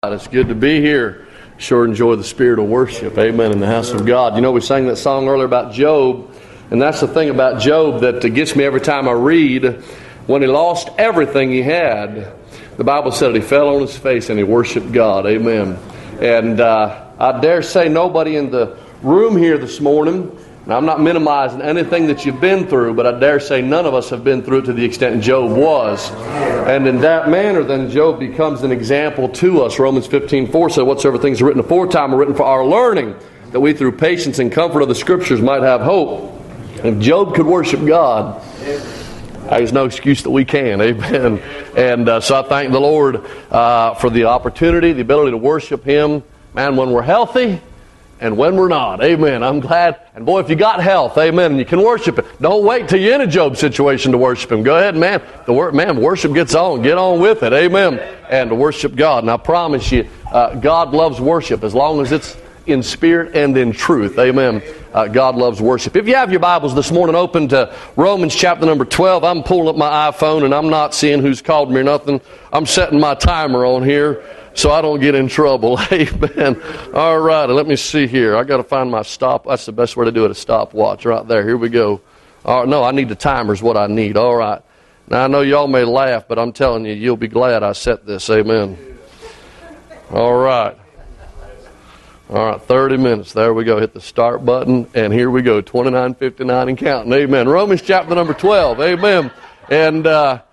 It's good to be here. Sure enjoy the spirit of worship. Amen. In the house of God. You know, we sang that song earlier about Job. And that's the thing about Job that gets me every time I read. When he lost everything he had, the Bible said that he fell on his face and he worshiped God. Amen. And I dare say nobody in the room here this morning, now I'm not minimizing anything that you've been through, but I dare say none of us have been through it to the extent Job was. And in that manner, then Job becomes an example to us. Romans 15:4 said, whatsoever things are written aforetime are written for our learning, that we through patience and comfort of the Scriptures might have hope. If Job could worship God, there's no excuse that we can. Amen. And so I thank the Lord for the opportunity, the ability to worship Him, man, when we're healthy and when we're not. Amen. I'm glad. And boy, if you got health, amen, and you can worship it, don't wait till you're in a Job situation to worship Him. Go ahead, man. Worship gets on. Get on with it. Amen. And to worship God. And I promise you, God loves worship as long as it's in spirit and in truth. Amen. God loves worship. If you have your Bibles this morning open to Romans chapter number 12, I'm pulling up my iPhone and I'm not seeing who's called me or nothing. I'm setting my timer on here so I don't get in trouble. Amen. All right, let me see here. I got to find my stop. That's the best way to do it, a stopwatch right there. Here we go. No, I need the timer is what I need. All right. Now, I know y'all may laugh, but I'm telling you, you'll be glad I set this. Amen. All right. All right, 30 minutes. There we go. Hit the start button, and here we go. 29:59 and counting. Amen. Romans chapter number 12. Amen. And,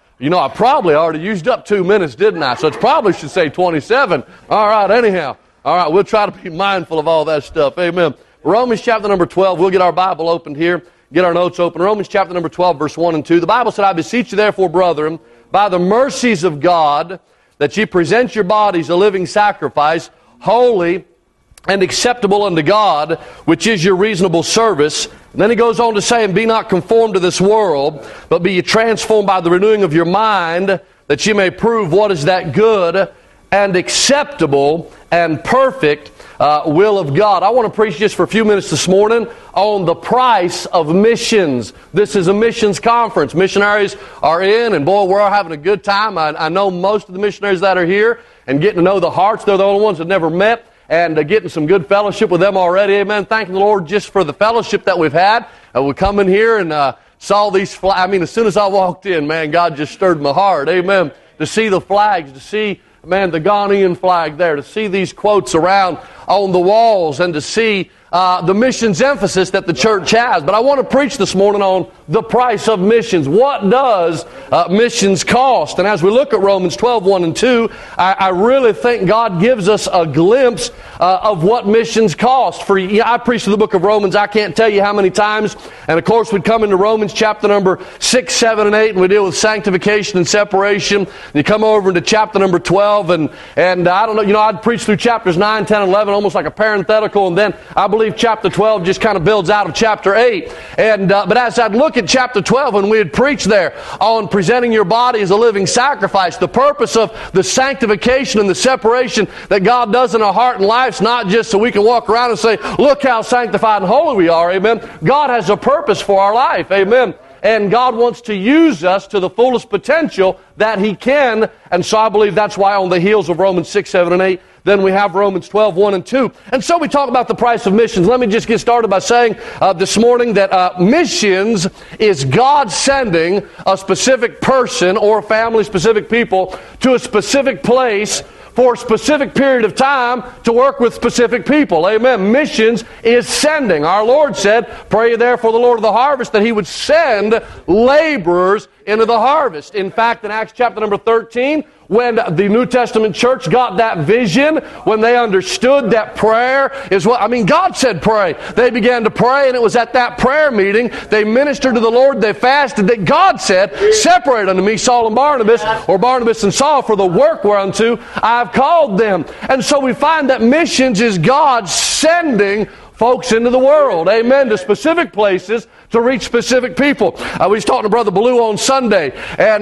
I probably already used up 2 minutes, didn't I? So it probably should say 27. All right, anyhow. All right, we'll try to be mindful of all that stuff. Amen. Romans chapter number 12. We'll get our Bible opened here. Get our notes open. Romans chapter number 12, verse 1 and 2. The Bible said, I beseech you therefore, brethren, by the mercies of God, that ye present your bodies a living sacrifice, holy and acceptable unto God, which is your reasonable service. And then he goes on to say, and be not conformed to this world, but be ye transformed by the renewing of your mind, that ye may prove what is that good and acceptable and perfect will of God. I want to preach just for a few minutes this morning on the price of missions. This is a missions conference. Missionaries are in, and boy, we're all having a good time. I know most of the missionaries that are here and getting to know the hearts. They're the only ones that never met. And getting some good fellowship with them already. Amen. Thanking the Lord just for the fellowship that we've had. We come in here and saw these flags. As soon as I walked in, man, God just stirred my heart. Amen. To see the flags, to see, man, the Ghanaian flag there, to see these quotes around on the walls, and to see the missions emphasis that the church has. But I want to preach this morning on the price of missions. What does missions cost? And as we look at Romans 12, 1 and 2, I really think God gives us a glimpse of what missions cost. I preached the book of Romans, I can't tell you how many times. And of course, we'd come into Romans chapter number 6, 7, and 8, and we deal with sanctification and separation. And you come over into chapter number 12, and I don't know, I'd preach through chapters 9, 10, 11, almost like a parenthetical, and then I believe chapter 12 just kind of builds out of chapter 8. But as I'd look at chapter 12, when we had preached there on presenting your body as a living sacrifice, the purpose of the sanctification and the separation that God does in our heart and lives, not just so we can walk around and say, look how sanctified and holy we are. Amen. God has a purpose for our life. Amen. And God wants to use us to the fullest potential that He can. And so I believe that's why on the heels of Romans 6, 7, and 8, then we have Romans 12, 1 and 2. And so we talk about the price of missions. Let me just get started by saying this morning that missions is God sending a specific person or family, specific people, to a specific place for a specific period of time to work with specific people. Amen. Missions is sending. Our Lord said, pray therefore the Lord of the harvest that He would send laborers into the harvest. In fact, in Acts chapter number 13, when the New Testament church got that vision, when they understood that prayer is what, God said pray. They began to pray, and it was at that prayer meeting, they ministered to the Lord, they fasted, that God said, separate unto me Saul and Barnabas, or Barnabas and Saul, for the work whereunto I've called them. And so we find that missions is God sending folks into the world, amen, to specific places to reach specific people. We was talking to Brother Blue on Sunday,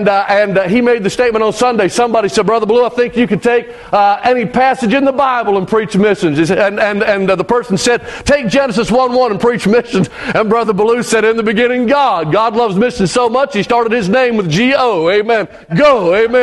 and he made the statement on Sunday. Somebody said, Brother Blue, I think you could take any passage in the Bible and preach missions. And the person said, take Genesis 1:1 and preach missions. And Brother Blue said, in the beginning, God. God loves missions so much, He started His name with G-O, amen. Go, amen.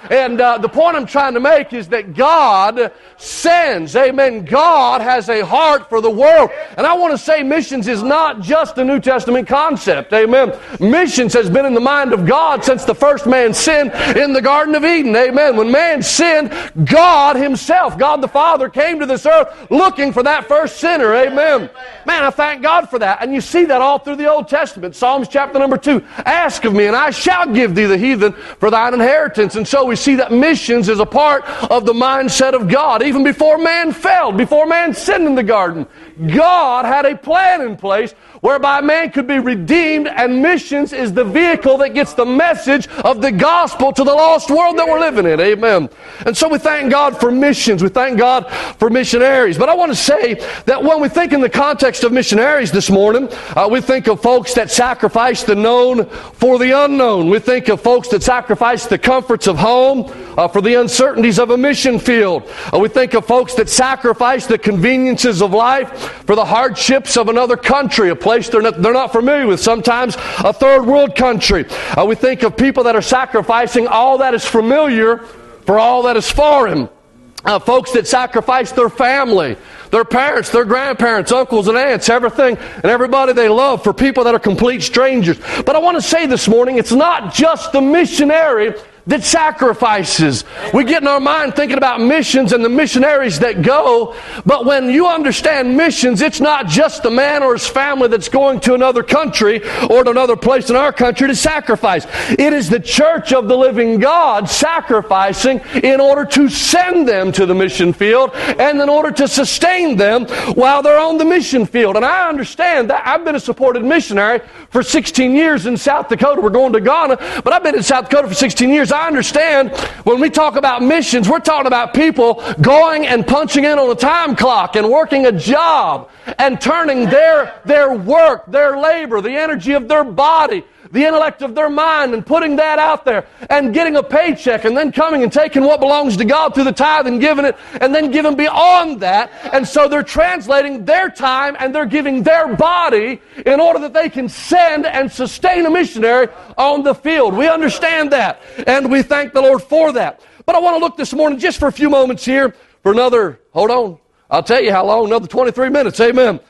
And the point I'm trying to make is that God sends. Amen. God has a heart for the world. And I want to say missions is not just a New Testament concept. Amen. Missions has been in the mind of God since the first man sinned in the Garden of Eden. Amen. When man sinned, God Himself, God the Father, came to this earth looking for that first sinner. Amen. Man, I thank God for that. And you see that all through the Old Testament. Psalms chapter number 2. Ask of me, and I shall give thee the heathen for thine inheritance. And so we see that missions is a part of the mindset of God. Even before man fell, before man sinned in the garden, God had a plan in place whereby man could be redeemed, and missions is the vehicle that gets the message of the gospel to the lost world that we're living in. Amen. And so we thank God for missions. We thank God for missionaries. But I want to say that when we think in the context of missionaries this morning, we think of folks that sacrifice the known for the unknown. We think of folks that sacrifice the comforts of home for the uncertainties of a mission field. We think of folks that sacrifice the conveniences of life for the hardships of another country, a place they're not familiar with, sometimes a third world country. We think of people that are sacrificing all that is familiar for all that is foreign. Folks that sacrifice their family, their parents, their grandparents, uncles and aunts, everything and everybody they love for people that are complete strangers. But I want to say this morning, it's not just the missionary that sacrifices. We get in our mind thinking about missions and the missionaries that go, but when you understand missions, it's not just the man or his family that's going to another country or to another place in our country to sacrifice. It is the church of the living God sacrificing in order to send them to the mission field and in order to sustain them while they're on the mission field. And I understand that. I've been a supported missionary for 16 years in South Dakota. We're going to Ghana, but I've been in South Dakota for 16 years. I understand when we talk about missions, we're talking about people going and punching in on a time clock and working a job and turning their work, their labor, the energy of their body, the intellect of their mind, and putting that out there and getting a paycheck and then coming and taking what belongs to God through the tithe and giving it and then giving beyond that. And so they're translating their time and they're giving their body in order that they can send and sustain a missionary on the field. We understand that and we thank the Lord for that. But I want to look this morning just for a few moments here for another, hold on, I'll tell you how long, another 23 minutes, amen.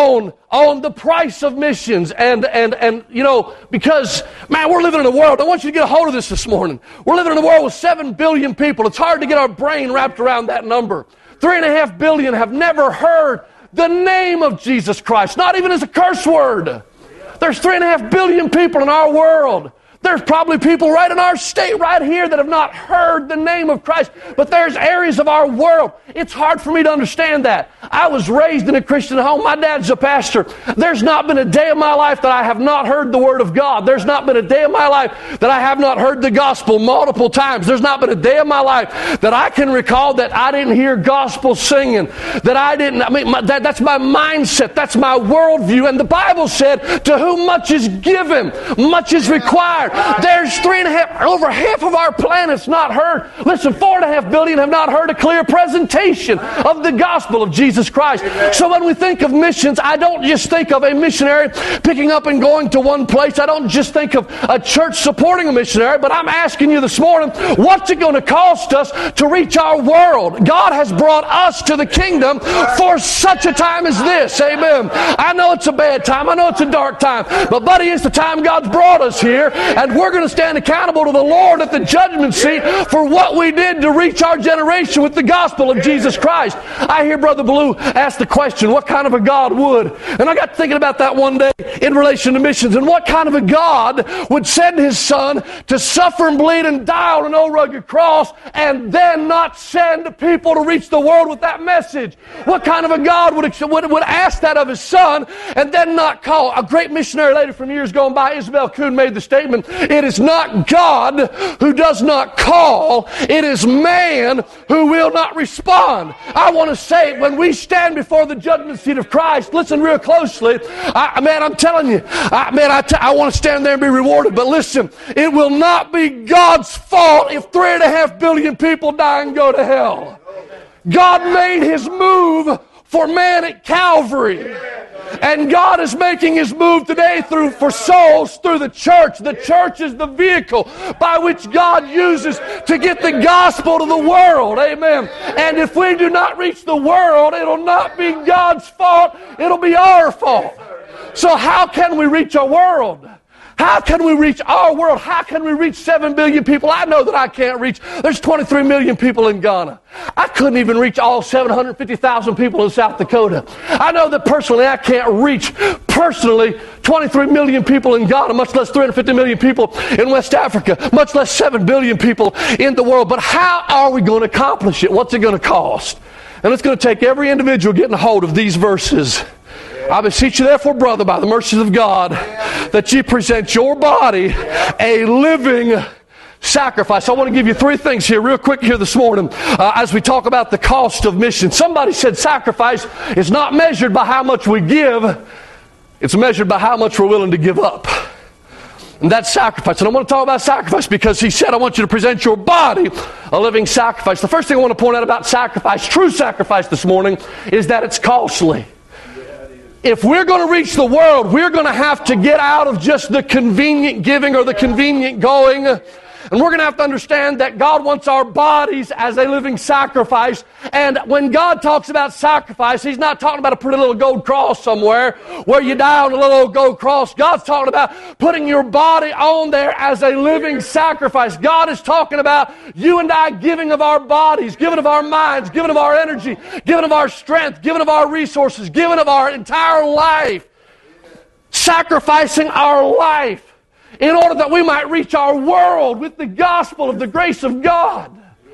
On the price of missions and you know, because, man, we're living in a world, I want you to get a hold of this morning. We're living in a world with 7 billion people. It's hard to get our brain wrapped around that number. 3.5 billion have never heard the name of Jesus Christ, not even as a curse word. There's 3.5 billion people in our world. There's probably people right in our state right here that have not heard the name of Christ. But there's areas of our world. It's hard for me to understand that. I was raised in a Christian home. My dad's a pastor. There's not been a day of my life that I have not heard the Word of God. There's not been a day of my life that I have not heard the gospel multiple times. There's not been a day of my life that I can recall that I didn't hear gospel singing. That's my mindset. That's my worldview. And the Bible said, to whom much is given, much is required. There's 3.5, over half of our planet's not heard. Listen, 4.5 billion have not heard a clear presentation of the gospel of Jesus Christ. So when we think of missions, I don't just think of a missionary picking up and going to one place. I don't just think of a church supporting a missionary, but I'm asking you this morning, what's it going to cost us to reach our world? God has brought us to the kingdom for such a time as this. Amen. I know it's a bad time. I know it's a dark time. But buddy, it's the time God's brought us here. And we're going to stand accountable to the Lord at the judgment seat for what we did to reach our generation with the gospel of Jesus Christ. I hear Brother Blue ask the question, what kind of a God would? And I got thinking about that one day in relation to missions. And what kind of a God would send His Son to suffer and bleed and die on an old rugged cross and then not send people to reach the world with that message? What kind of a God would ask that of His Son and then not call? A great missionary lady from years gone by, Isabel Kuhn, made the statement, it is not God who does not call, it is man who will not respond. I want to say, when we stand before the judgment seat of Christ, listen real closely, I'm telling you, I want to stand there and be rewarded, but listen, it will not be God's fault if 3.5 billion people die and go to hell. God made His move for man at Calvary. And God is making His move today for souls through the church. The church is the vehicle by which God uses to get the gospel to the world. Amen. And if we do not reach the world, it'll not be God's fault. It'll be our fault. So how can we reach our world? How can we reach our world? How can we reach 7 billion people? I know that I can't reach. There's 23 million people in Ghana. I couldn't even reach all 750,000 people in South Dakota. I know that personally I can't reach 23 million people in Ghana, much less 350 million people in West Africa, much less 7 billion people in the world. But how are we going to accomplish it? What's it going to cost? And it's going to take every individual getting a hold of these verses. I beseech you therefore, brother, by the mercies of God, that ye present your body a living sacrifice. I want to give you 3 things here real quick here this morning as we talk about the cost of mission. Somebody said sacrifice is not measured by how much we give. It's measured by how much we're willing to give up. And that's sacrifice. And I want to talk about sacrifice because he said, I want you to present your body a living sacrifice. The first thing I want to point out about sacrifice, true sacrifice this morning, is that it's costly. If we're going to reach the world, we're going to have to get out of just the convenient giving or the convenient going. And we're going to have to understand that God wants our bodies as a living sacrifice. And when God talks about sacrifice, He's not talking about a pretty little gold cross somewhere where you die on a little old gold cross. God's talking about putting your body on there as a living sacrifice. God is talking about you and I giving of our bodies, giving of our minds, giving of our energy, giving of our strength, giving of our resources, giving of our entire life. Sacrificing our life in order that we might reach our world with the gospel of the grace of God.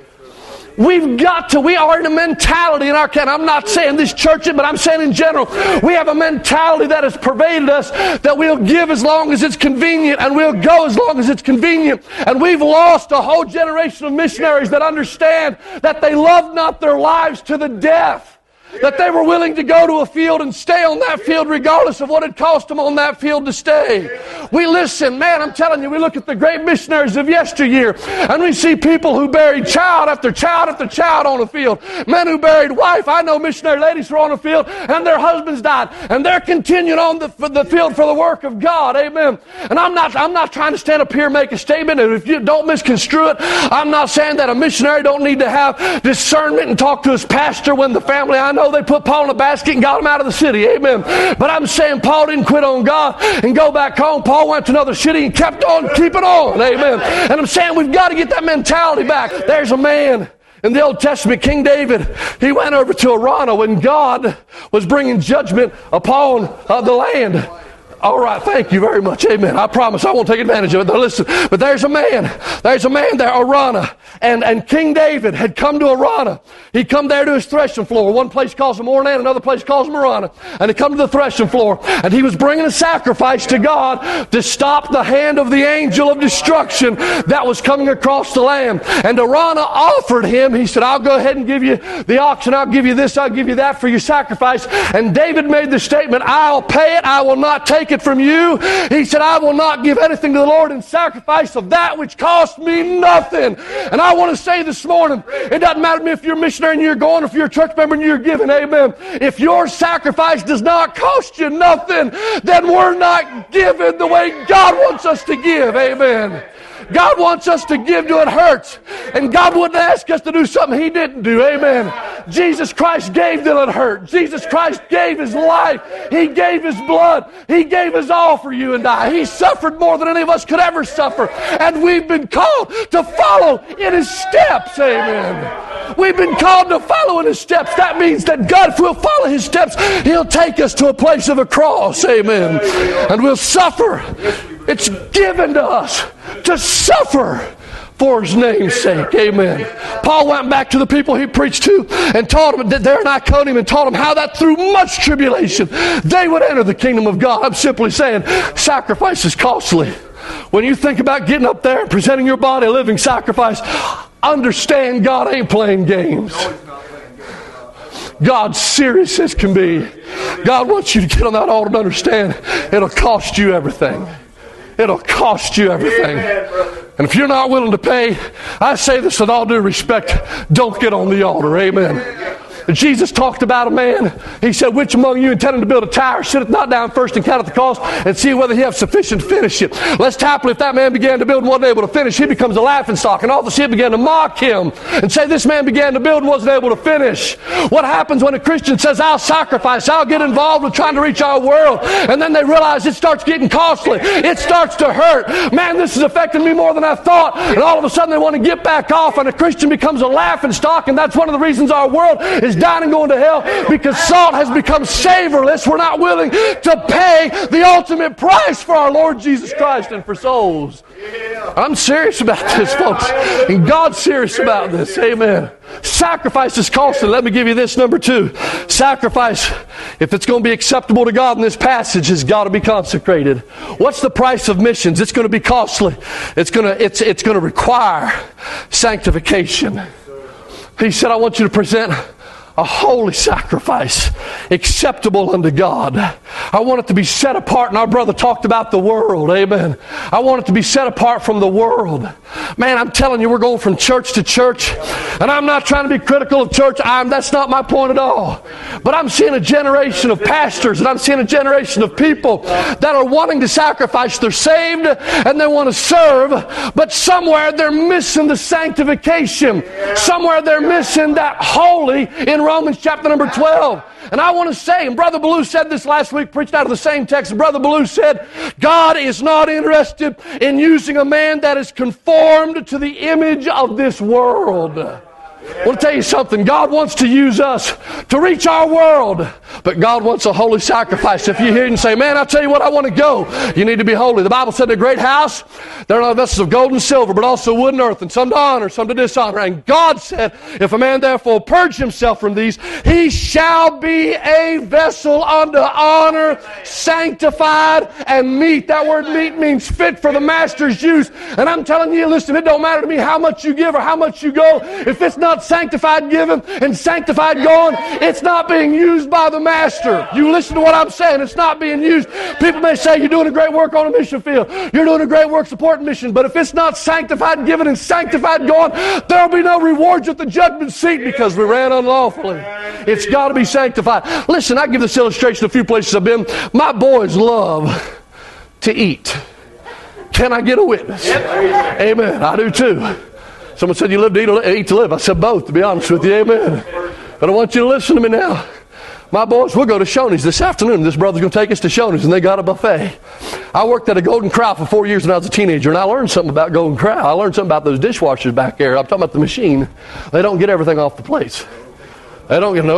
We are in a mentality in our country. I'm not saying this church, but I'm saying in general, we have a mentality that has pervaded us that we'll give as long as it's convenient and we'll go as long as it's convenient. And we've lost a whole generation of missionaries that understand that they love not their lives to the death. That they were willing to go to a field and stay on that field regardless of what it cost them on that field to stay. We listen, man, I'm telling you, we look at the great missionaries of yesteryear and we see people who buried child after child after child on a field. Men who buried wife. I know missionary ladies who are on a field and their husbands died. And they're continuing on the field for the work of God. Amen. And I'm not trying to stand up here and make a statement. And if you don't misconstrue it, I'm not saying that a missionary don't need to have discernment and talk to his pastor when the family, I know they put Paul in a basket and got him out of the city. Amen. But I'm saying Paul didn't quit on God and go back home. Paul went to another city and kept on keeping on. Amen. And I'm saying we've got to get that mentality back. There's a man in the Old Testament, King David. He went over to Arana when God was bringing judgment upon the land. All right, thank you very much. Amen. I promise I won't take advantage of it. Now listen, but there's a man there, Arana. And King David had come to Arana. He'd come there to his threshing floor. One place calls him Ornan, another place calls him Arana. And he'd come to the threshing floor. And he was bringing a sacrifice to God to stop the hand of the angel of destruction that was coming across the land. And Arana offered him, he said, I'll go ahead and give you the oxen, I'll give you this, I'll give you that for your sacrifice. And David made the statement, I'll pay it, I will not take it from you. He said, I will not give anything to the Lord in sacrifice of that which cost me nothing. And I want to say this morning, it doesn't matter to me if you're a missionary and you're going, or if you're a church member and you're giving, amen. If your sacrifice does not cost you nothing, then we're not giving the way God wants us to give, amen. God wants us to give till it hurts. And God wouldn't ask us to do something He didn't do. Amen. Jesus Christ gave till it hurt. Jesus Christ gave His life. He gave His blood. He gave His all for you and I. He suffered more than any of us could ever suffer. And we've been called to follow in His steps. Amen. We've been called to follow in His steps. That means that God, if we'll follow His steps, He'll take us to a place of a cross. Amen. And we'll suffer. It's given to us to suffer for His name's sake. Amen. Paul went back to the people he preached to and taught them that they're in Iconium and taught them how that through much tribulation they would enter the kingdom of God. I'm simply saying sacrifice is costly. When you think about getting up there and presenting your body a living sacrifice, understand God ain't playing games. God's serious as can be. God wants you to get on that altar and understand it'll cost you everything. It'll cost you everything. And if you're not willing to pay, I say this with all due respect, don't get on the altar. Amen. Jesus talked about a man. He said, which among you intending to build a tower sitteth not down first and counteth the cost and see whether he have sufficient to finish it. Lest happily if that man began to build and wasn't able to finish, he becomes a laughingstock. And all the city began to mock him and say, this man began to build and wasn't able to finish. What happens when a Christian says, I'll sacrifice, I'll get involved with trying to reach our world, and then they realize it starts getting costly. It starts to hurt. Man, this is affecting me more than I thought. And all of a sudden they want to get back off, and a Christian becomes a laughingstock. And that's one of the reasons our world is dying and going to hell, because salt has become savorless. We're not willing to pay the ultimate price for our Lord Jesus Christ and for souls. I'm serious about this, folks. And God's serious about this. Amen. Sacrifice is costly. Let me give you this, number 2. Sacrifice, if it's going to be acceptable to God in this passage, has got to be consecrated. What's the price of missions? It's going to be costly. It's going to require sanctification. He said, I want you to present a holy sacrifice, acceptable unto God. I want it to be set apart. And our brother talked about the world. Amen. I want it to be set apart from the world. Man, I'm telling you, we're going from church to church. And I'm not trying to be critical of church. That's not my point at all. But I'm seeing a generation of pastors, and I'm seeing a generation of people that are wanting to sacrifice. They're saved and they want to serve, but somewhere they're missing the sanctification. Somewhere they're missing that holy in Romans chapter number 12. And I want to say, and Brother Ballou said this last week, preached out of the same text, and Brother Ballou said, God is not interested in using a man that is conformed to the image of this world. I want to tell you something. God wants to use us to reach our world, but God wants a holy sacrifice. If you hear and say, man, I'll tell you what, I want to go, you need to be holy. The Bible said in a great house, there are not vessels of gold and silver, but also wood and earth, and some to honor, some to dishonor. And God said, if a man therefore purge himself from these, he shall be a vessel unto honor, sanctified and meet. That word meet means fit for the master's use. And I'm telling you, listen, it don't matter to me how much you give or how much you go. If it's not sanctified giving and sanctified going, it's not being used by the master. You listen to what I'm saying. It's not being used. People may say you're doing a great work on a mission field. You're doing a great work supporting mission. But if it's not sanctified giving and sanctified going, there'll be no rewards at the judgment seat because we ran unlawfully. It's got to be sanctified. Listen, I give this illustration a few places I've been. My boys love to eat. Can I get a witness? Amen. I do too. Someone said, you live to eat or eat to live. I said both, to be honest with you. Amen. But I want you to listen to me now. My boys, we'll go to Shoney's this afternoon. This brother's going to take us to Shoney's, and they got a buffet. I worked at a Golden Corral for 4 years when I was a teenager, and I learned something about Golden Corral. I learned something about those dishwashers back there. I'm talking about the machine. They don't get everything off the plates. They don't get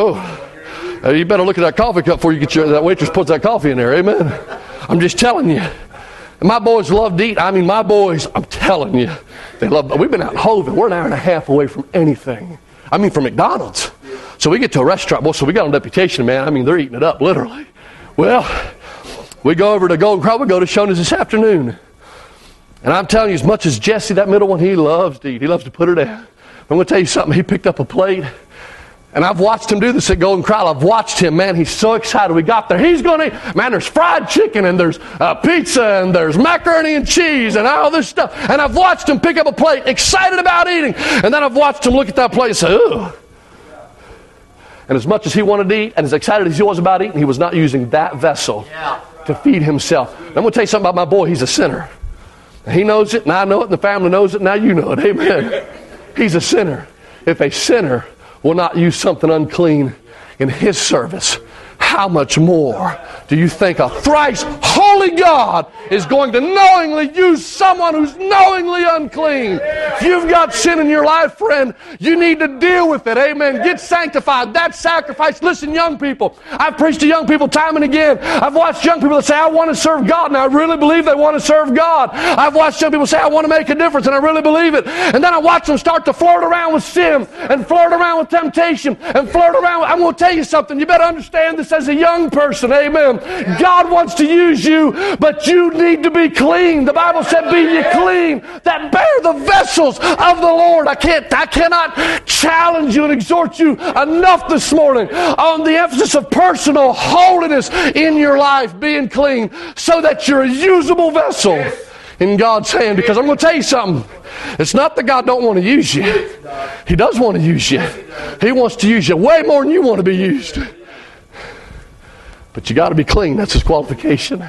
you better look at that coffee cup before you get that waitress puts that coffee in there. Amen. I'm just telling you. And my boys love to eat. I mean, my boys, I'm telling you, they love. We've been out in Hovin. We're an hour and a half away from anything. I mean, from McDonald's. So we get to a restaurant. Boy, so we got on deputation, man. I mean, they're eating it up, literally. Well, we go over to Golden Corral. We go to Shoney's this afternoon. And I'm telling you, as much as Jesse, that middle one, he loves to eat. He loves to put it in. I'm going to tell you something. He picked up a plate. And I've watched him do this at Golden Corral. I've watched him, man. He's so excited. We got there. He's going to eat. Man, there's fried chicken and there's pizza and there's macaroni and cheese and all this stuff. And I've watched him pick up a plate, excited about eating. And then I've watched him look at that plate and say, ugh. And as much as he wanted to eat and as excited as he was about eating, he was not using that vessel to feed himself. And I'm going to tell you something about my boy. He's a sinner. He knows it, and I know it, and the family knows it, and now you know it. Amen. He's a sinner. If a sinner will not use something unclean in his service, how much more do you think a thrice holy God is going to knowingly use someone who's knowingly unclean? If you've got sin in your life, friend, you need to deal with it. Amen. Get sanctified. That sacrifice. Listen, young people. I've preached to young people time and again. I've watched young people that say, I want to serve God, and I really believe they want to serve God. I've watched young people say, I want to make a difference, and I really believe it. And then I watch them start to flirt around with sin and flirt around with temptation and flirt around with, I'm going to tell you something. You better understand this as a young person. Amen. God wants to use you, but you need to be clean. The Bible said, be ye clean that bear the vessels of the Lord. I cannot challenge you and exhort you enough this morning on the emphasis of personal holiness in your life, being clean, so that you're a usable vessel in God's hand. Because I'm going to tell you something. It's not that God don't want to use you. He does want to use you. He wants to use you way more than you want to be used. But you got to be clean. That's his qualification.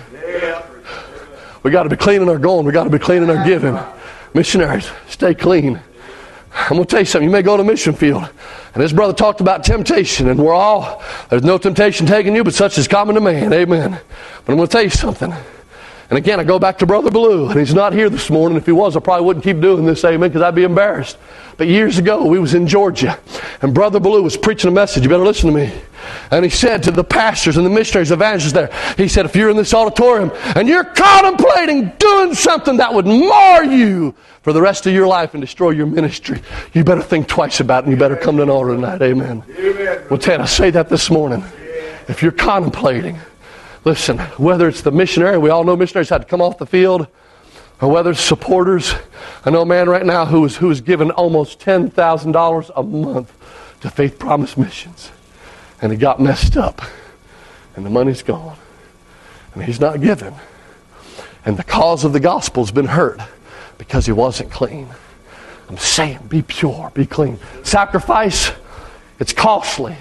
We got to be clean in our going. We got to be clean in our giving. Missionaries, stay clean. I'm going to tell you something. You may go to a mission field, and this brother talked about temptation, and there's no temptation taking you, but such is common to man. Amen. But I'm going to tell you something. And again, I go back to Brother Blue, and he's not here this morning. If he was, I probably wouldn't keep doing this, amen, because I'd be embarrassed. But years ago, we was in Georgia, and Brother Blue was preaching a message. You better listen to me. And he said to the pastors and the missionaries, evangelists there, he said, if you're in this auditorium and you're contemplating doing something that would mar you for the rest of your life and destroy your ministry, you better think twice about it, and you better come to an altar tonight. Amen. Well, Ted, I say that this morning. If you're contemplating, listen, whether it's the missionary, we all know missionaries had to come off the field, or whether it's supporters. I know a man right now who is given almost $10,000 a month to Faith Promise Missions. And he got messed up. And the money's gone. And he's not giving. And the cause of the gospel's been hurt because he wasn't clean. I'm saying, be pure, be clean. Sacrifice, it's costly.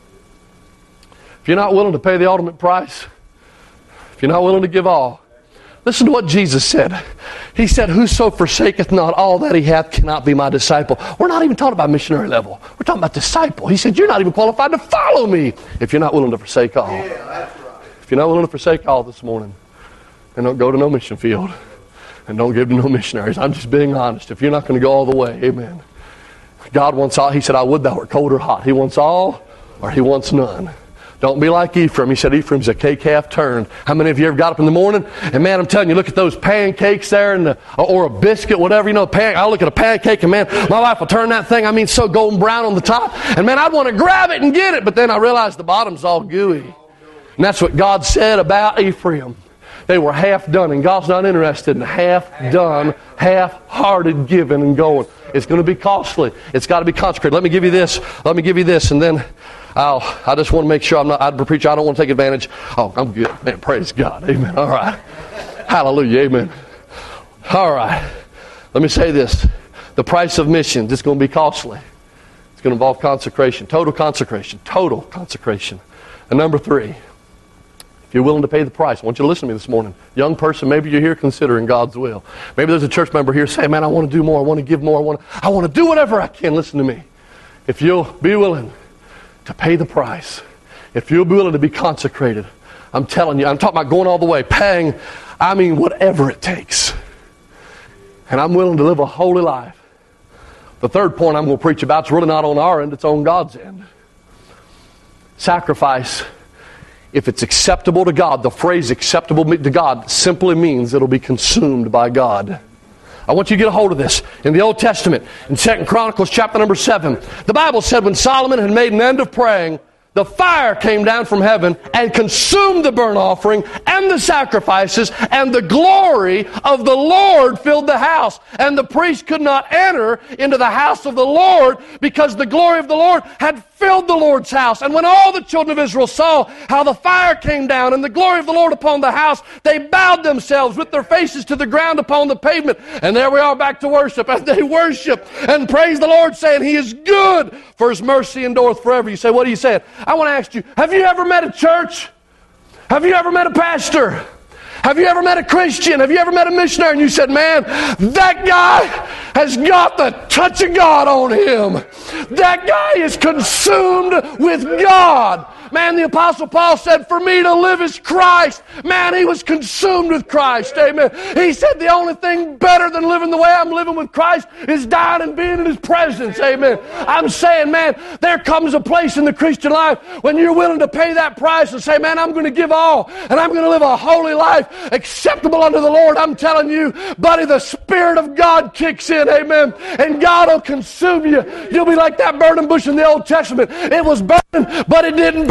If you're not willing to pay the ultimate price, if you're not willing to give all, listen to what Jesus said. He said, whoso forsaketh not all that he hath cannot be my disciple. We're not even talking about missionary level. We're talking about disciple. He said, you're not even qualified to follow me if you're not willing to forsake all. Yeah, that's right. If you're not willing to forsake all this morning, then don't go to no mission field. And don't give to no missionaries. I'm just being honest. If you're not going to go all the way, amen. God wants all. He said, I would thou wert cold or hot. He wants all or he wants none. Don't be like Ephraim. He said Ephraim's a cake half turned. How many of you ever got up in the morning? And man, I'm telling you, look at those pancakes there or a biscuit, whatever, I look at a pancake and man, my wife will turn that thing, so golden brown on the top. And man, I'd want to grab it and get it. But then I realized the bottom's all gooey. And that's what God said about Ephraim. They were half done. And God's not interested in half done, half-hearted giving and going. It's going to be costly. It's got to be consecrated. Let me give you this. And then I just want to make sure I'm a preacher. I don't want to take advantage. Oh, I'm good. Man, praise God. Amen. All right. Hallelujah. Amen. All right. Let me say this. The price of missions is going to be costly. It's going to involve consecration. Total consecration. Total consecration. And number 3, if you're willing to pay the price, I want you to listen to me this morning. Young person, maybe you're here considering God's will. Maybe there's a church member here saying, man, I want to do more. I want to give more. I want to do whatever I can. Listen to me. If you'll be willing to pay the price, if you'll be willing to be consecrated, I'm telling you, I'm talking about going all the way, paying, whatever it takes. And I'm willing to live a holy life. The third point I'm going to preach about is really not on our end, it's on God's end. Sacrifice, if it's acceptable to God, the phrase acceptable to God simply means it'll be consumed by God. I want you to get a hold of this. In the Old Testament, in 2 Chronicles chapter number 7, the Bible said when Solomon had made an end of praying, the fire came down from heaven and consumed the burnt offering and the sacrifices, and the glory of the Lord filled the house. And the priest could not enter into the house of the Lord because the glory of the Lord had filled the Lord's house. And when all the children of Israel saw how the fire came down and the glory of the Lord upon the house, they bowed themselves with their faces to the ground upon the pavement. And there we are back to worship. And they worship and praise the Lord, saying, He is good, for His mercy endureth forever. You say, what are you saying? I want to ask you, have you ever met a church? Have you ever met a pastor? Have you ever met a Christian? Have you ever met a missionary? And you said, man, that guy has got the touch of God on him. That guy is consumed with God. Man, the Apostle Paul said, for me to live is Christ. Man, he was consumed with Christ. Amen. He said the only thing better than living the way I'm living with Christ is dying and being in His presence. Amen. I'm saying, man, there comes a place in the Christian life when you're willing to pay that price and say, man, I'm going to give all and I'm going to live a holy life acceptable unto the Lord. I'm telling you, buddy, the Spirit of God kicks in. Amen. And God will consume you. You'll be like that burning bush in the Old Testament. It was burning, but it didn't burn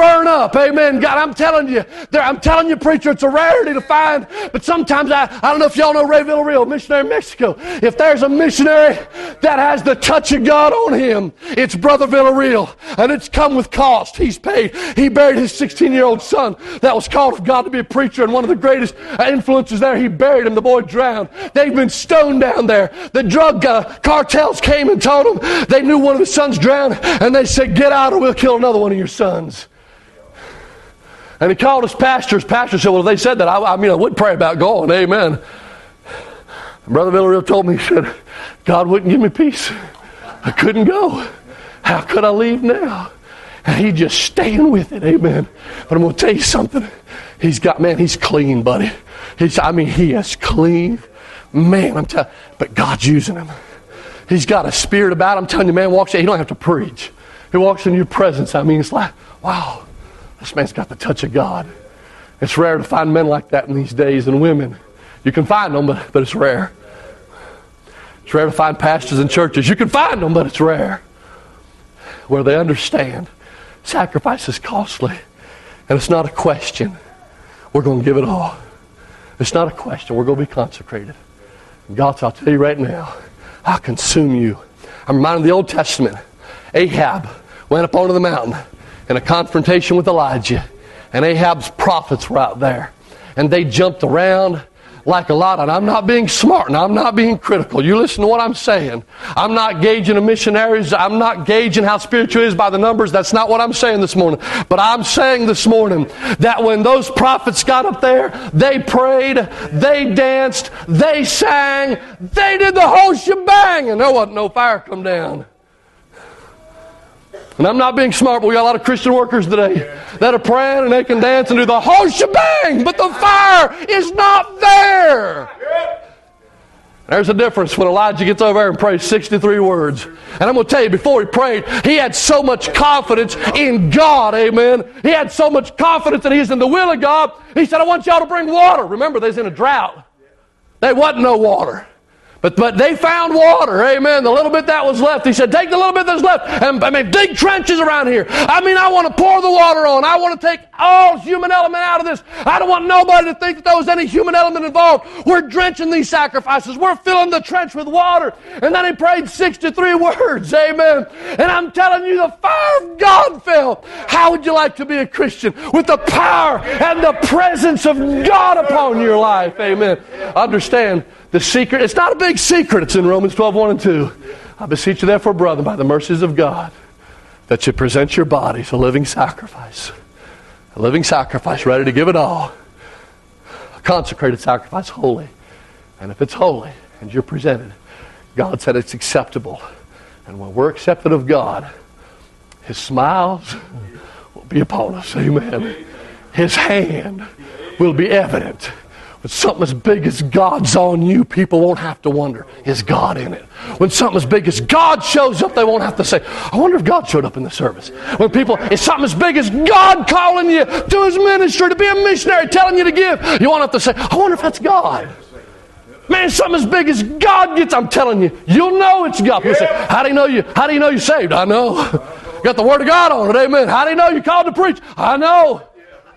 burn up. Amen. God, I'm telling you, preacher, it's a rarity to find. But sometimes I don't know if y'all know Ray Villarreal, missionary in Mexico. If there's a missionary that has the touch of God on him, it's Brother Villarreal. And it's come with cost. He's paid. He buried his 16-year-old son that was called of God to be a preacher, and one of the greatest influences there. He buried him. The boy drowned. They've been stoned down there. The drug cartels came and told him they knew one of his sons drowned, and they said, get out or we'll kill another one of your sons. And he called his pastor. His pastor said, well, if they said that, I would pray about going. Amen. And Brother Villarreal told me, he said, God wouldn't give me peace. I couldn't go. How could I leave now? And he just staying with it. Amen. But I'm going to tell you something. He's clean, buddy. He is clean. Man, I'm telling you. But God's using him. He's got a spirit about him. I'm telling you, man, walks in. He don't have to preach. He walks in your presence. It's like, wow, this man's got the touch of God. It's rare to find men like that in these days, and women. You can find them, but it's rare. It's rare to find pastors in churches. You can find them, but it's rare. Where they understand sacrifice is costly. And it's not a question. We're going to give it all. It's not a question. We're going to be consecrated. God, I'll tell you right now, I'll consume you. I'm reminded of the Old Testament. Ahab went up onto the mountain in a confrontation with Elijah. And Ahab's prophets were out there. And they jumped around like a lot. And I'm not being smart and I'm not being critical. You listen to what I'm saying. I'm not gauging the missionaries. I'm not gauging how spiritual is by the numbers. That's not what I'm saying this morning. But I'm saying this morning that when those prophets got up there, they prayed, they danced, they sang, they did the whole shebang, and there wasn't no fire come down. And I'm not being smart, but we got a lot of Christian workers today that are praying and they can dance and do the whole shebang, but the fire is not there. There's a difference when Elijah gets over there and prays 63 words. And I'm going to tell you, before he prayed, he had so much confidence in God, amen. He had so much confidence that he's in the will of God. He said, I want y'all to bring water. Remember, they was in a drought. There wasn't no water. But they found water, amen. The little bit that was left, he said, take the little bit that's left and dig trenches around here. I want to pour the water on. I want to take all human element out of this. I don't want nobody to think that there was any human element involved. We're drenching these sacrifices. We're filling the trench with water. And then he prayed 63 words, amen. And I'm telling you, the fire of God fell. How would you like to be a Christian with the power and the presence of God upon your life, amen. Understand the secret. It's not a big secret. It's in Romans 12:1 and 2. I beseech you therefore, brother, by the mercies of God, that you present your bodies a living sacrifice. A living sacrifice, ready to give it all. A consecrated sacrifice, holy. And if it's holy and you're presented, God said it's acceptable. And when we're accepted of God, His smiles will be upon us. Amen. His hand will be evident. When something as big as God's on you, people won't have to wonder, is God in it? When something as big as God shows up, they won't have to say, I wonder if God showed up in the service. When it's something as big as God calling you to His ministry, to be a missionary, telling you to give, you won't have to say, I wonder if that's God. Man, something as big as God gets, I'm telling you, you'll know it's God. People say, how do you know you're saved? I know. Got the Word of God on it, amen. How do you know you're called to preach? I know.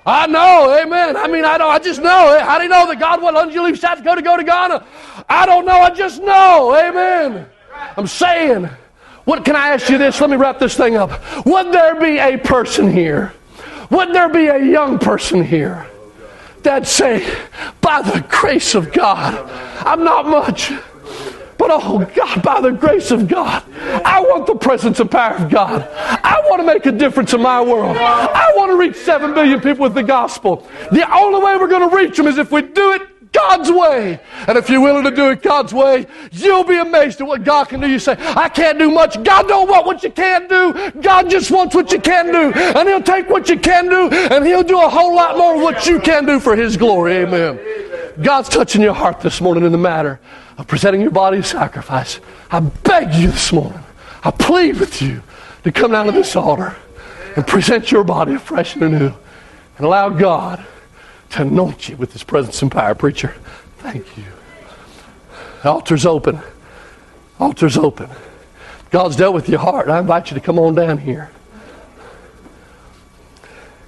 Amen. I just know. How do you know that God will let you leave South Dakota to go to Ghana? I don't know. I just know. Amen. I'm saying, what can I ask you this? Let me wrap this thing up. Would there be a person here? Would there be a young person here that'd say, by the grace of God, I'm not much, but oh God, by the grace of God, I want the presence and power of God. I want to make a difference in my world. I want to reach 7 billion people with the gospel. The only way we're going to reach them is if we do it God's way. And if you're willing to do it God's way, you'll be amazed at what God can do. You say, I can't do much. God don't want what you can't do. God just wants what you can do. And He'll take what you can do and He'll do a whole lot more of what you can do for His glory. Amen. God's touching your heart this morning in the matter of presenting your body as sacrifice. I beg you this morning, I plead with you to come down to this altar and present your body afresh and anew and allow God to anoint you with His presence and power. Preacher, thank you. The altar's open. Altar's open. God's dealt with your heart. I invite you to come on down here.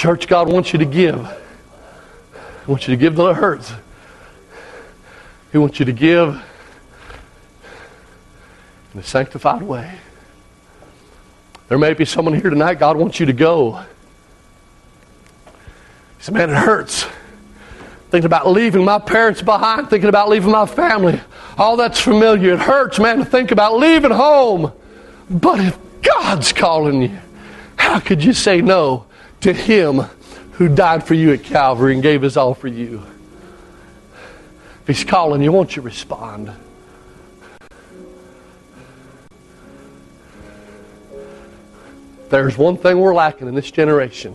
Church, God wants you to give. He wants you to give till it hurts. He wants you to give in a sanctified way. There may be someone here tonight, God wants you to go. He said, man, it hurts. Thinking about leaving my parents behind, thinking about leaving my family. All that's familiar. It hurts, man, to think about leaving home. But if God's calling you, how could you say no to Him who died for you at Calvary and gave His all for you? If He's calling you, won't you respond? There's one thing we're lacking in this generation.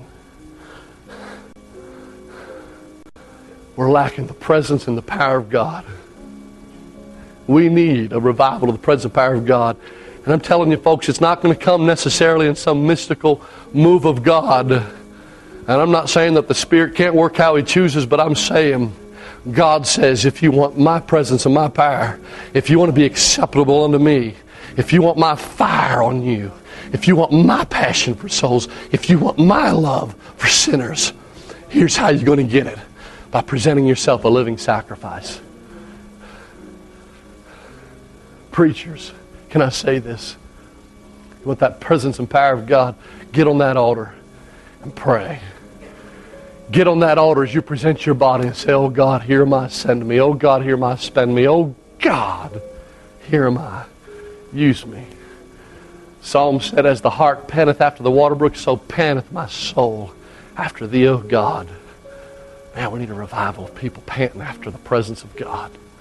We're lacking the presence and the power of God. We need a revival of the presence and power of God. And I'm telling you, folks, it's not going to come necessarily in some mystical move of God. And I'm not saying that the Spirit can't work how He chooses, but I'm saying God says, if you want my presence and my power, if you want to be acceptable unto me, if you want my fire on you, if you want my passion for souls, if you want my love for sinners, here's how you're going to get it. By presenting yourself a living sacrifice. Preachers, can I say this? You want that presence and power of God? Get on that altar and pray. Get on that altar as you present your body and say, oh God, here am I, send me. Oh God, here am I, spend me. Oh God, here am I, use me. Psalm said, as the hart panteth after the water brook, so panteth my soul after thee, O God. Man, we need a revival of people panting after the presence of God.